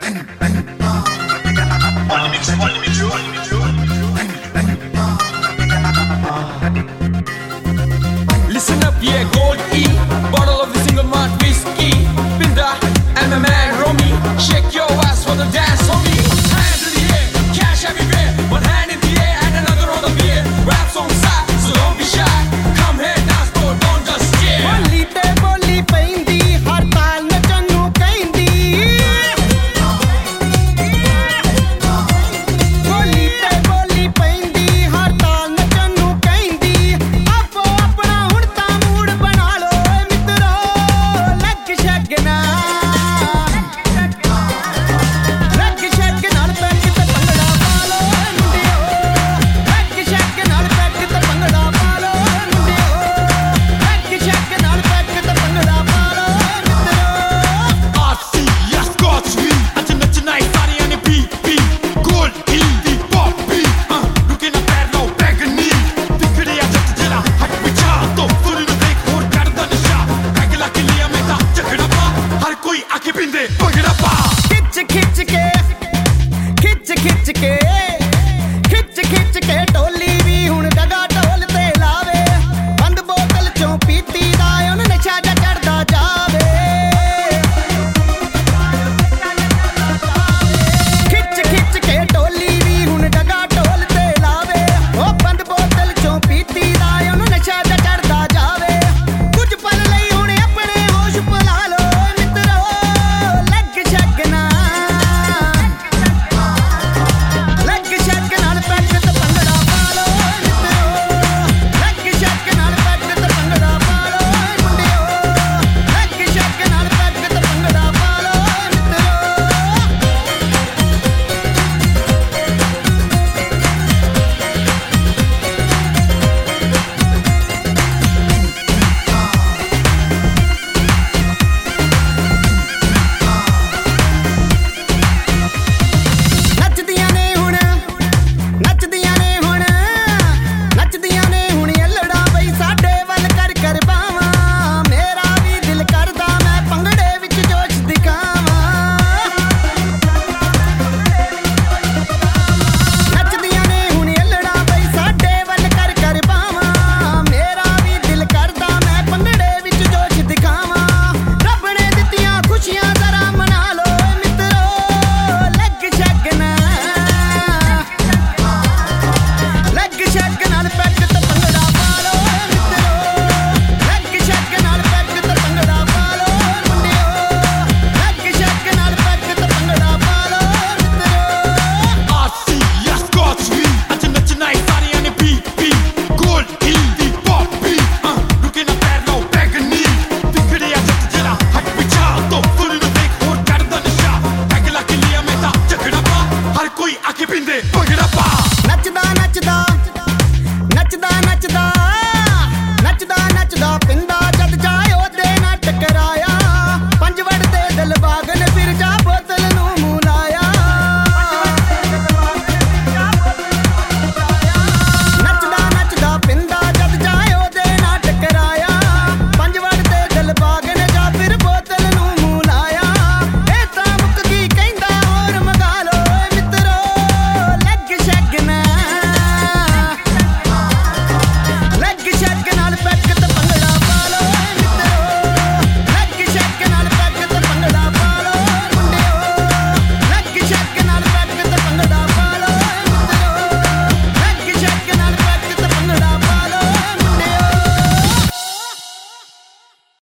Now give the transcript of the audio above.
Listen up, yeah, Gold E, bottle of the single malt whiskey. Pinda and my man Romy, shake your ass for the dance, homie. Hands in the air, cash everywhere. One hand in the air and another on the beer. Raps on side, so don't be shy. Come here, dance floor, don't just stare. ਬੋਲੀ ਤੇ ਬੋਲੀ ਪੈਂਦੀ ਹਰ ਤਾਲ ਨੱਚਣ ਨੂੰ ਕਹਿੰਦੀ ਬੋਲੀ ਤੇ ਬੋਲੀ ਪੈਂਦੀ ਹਰ ਤਾਲ ਨੱਚਣ ਨੂੰ ਕਹਿੰਦੀ ਆਪੋ ਆਪਣਾ ਹੁਣ ਤਾਂ ਮੂਡ ਬਣਾ ਲੋ ਮਿੱਤਰੋ ਲੱਗ ਛੱਗਣਾ ਲੱਗ ਛੱਗ ਨਾਲ ਪੈਕ ਤੇ ਭੰਗੜਾ ਪਾ ਲੋ ਮੁੰਡਿਓ ਲੱਗ ਛੱਗ ਨਾਲ ਪੈਕ ਤੇ ਭੰਗੜਾ ਪਾ ਲੋ ਮੁੰਡਿਓ ਲੱਗ ਛੱਗ ਨਾਲ ਪੈਕ ਤੇ ਭੰਗੜਾ ਪਾ ਲੋ ਮਿੱਤਰੋ RC, ja Scotch V ਅੱਜ ਨੱਚਣਾ ਈ ਸਾਰਿਆਂ ਨੇ BP Gold E ਦੀ ਪੋਪੀ ਰੁਕੇ ਨਾ ਪੈਰ ਲਾਓ ਬੈਗਨੀ ਦਿਖੜਿਆ ਜੱਟ ਜਿਹੜਾ ਹੱਟ ਪਿਛਾ ਤੋਂ ਸੁਣ ਨੂੰ ਦੇਖ ਹੋਰ ਕਰਦਾ ਨਸ਼ਾ ਪੈਗ ਲਾ ਕੇ ਲਿਆ ਮੈਂ ਤਾਂ ਝਗੜਾ ਪਾ ਹਰ ਕੋਈ ਆਕੇ ਪਿੰਦੇ ਭੰਗੜਾ